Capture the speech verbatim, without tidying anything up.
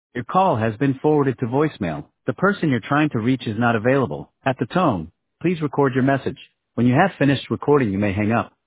Your call has been forwarded to voicemail. The person you're trying to reach is not available. At the tone, please record your message. When you have finished recording, you may hang up.